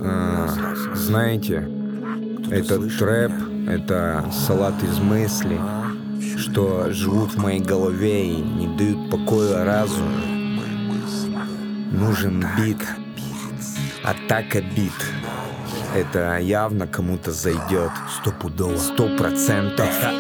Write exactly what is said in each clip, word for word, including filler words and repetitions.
А, знаете, этот трэп — это салат из мыслей, что живут в моей голове и не дают покоя разуму. Нужен бит, атака бит. Это явно кому-то зайдет. Стопудово, сто процентов. Это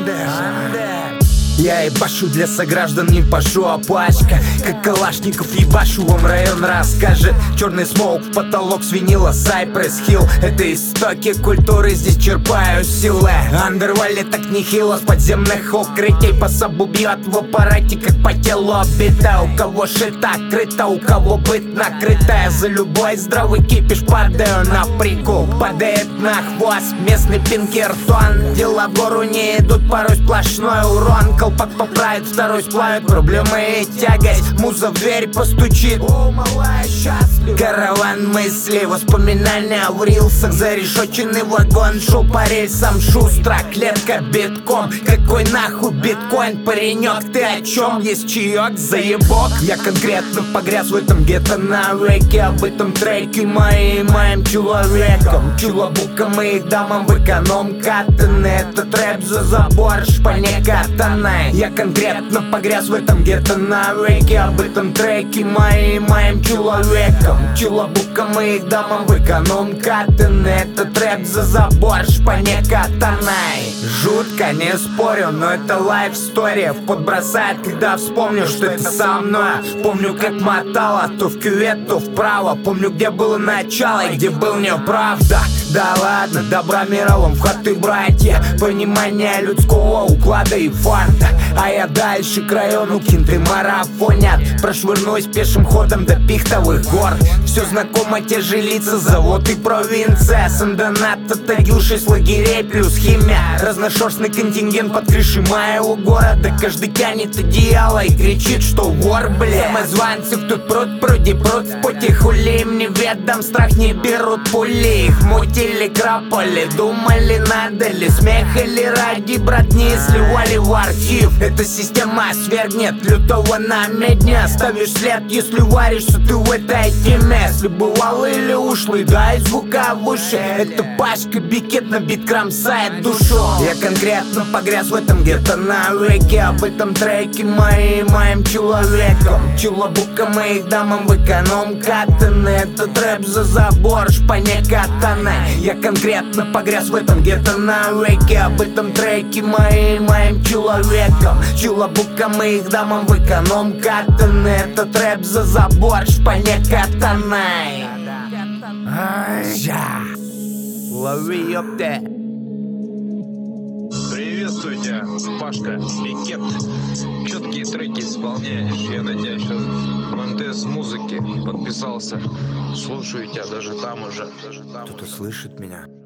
Андер. Я ебашу для сограждан, не пашу, а пачка. Как Калашников ебашу, вам район расскажет. Черный смоук в потолок свинила Cypress Hill. Это истоки культуры, здесь черпаю силы. Андервале так нехило, с подземных укрытий. По сабу бьет в аппарате, как по телу обита. У кого шита крыта, у кого быт накрытая. За любой здравый кипиш падаю на прикол. Падает на хвост местный пинкертон. Дела в гору не идут, порой сплошной урон. Колпак поправит, второй сплавит проблемы и тягость. Муза в дверь постучит. О, малая, счастлив. Караван мыслей, воспоминания в рилсах. Зарешоченный вагон, шел по рельсам шустро. Клетка битком, какой нахуй биткоин, паренек, ты о чем? Есть чаек, заебок. Я конкретно погряз в этом гетто навеки. Об этом треке моим, моим человеком. Чулабукам и их дамам в эконом катаны. Это трэп за забор, шпане катаны. Я конкретно погряз в этом гетто навеки. Об этом треке моим, моим человеком. Чулабукам и их дамам в эконом катаны. Это трэп за забор, шпане катаны. Жутко, не спорю, но это лайф-стори. В пот бросает, когда вспомню, что это со мной. Помню, как мотала то в кювет, то вправо. Помню, где было начало и где был неправда. Да ладно, добра мировым в хаты, братья. Понимание людского уклада и фарта. А я дальше к району кинты марафонят. Прошвырнусь пешим ходом до Пихтовых гор. Все знакомо, те же лица, завод и провинция. Сандонат, Тагил, шесть лагерей плюс химия. Разношерстный контингент под крышей моего города. Каждый тянет одеяло и кричит, что вор, бля. Самозванцев тут пруд, пруди пруд. В поте хули им неведом, страх не берут пули. Их мутили, крапали, думали, надо ли. Смех или ради братни сливали в архив. Эта система свергнет лютого на медне. Оставишь след, если варишься ты в этой теме. Если бывал или ушлый, дай звука в уши. Это пачка бикет на бит кромсает душу. Я конкретно погряз в этом гетто навеки. Об этом треке моим, моим человеком. Чулабукам и их дамам в эконом катаны. Это трэп за забор, шпане катаны. Я конкретно погряз в этом гетто навеки. Об этом треке моим, моим человеком. Чулабукам и их дамам в эконом катаны. Это трэп за забор, шпане катаны. Лови, ёпте. Приветствуйте, Пашка, Бикет. Четкие треки исполняешь. Я надеюсь, что Монтез музыки подписался. Слушаю тебя даже там уже. Кто-то слышит меня?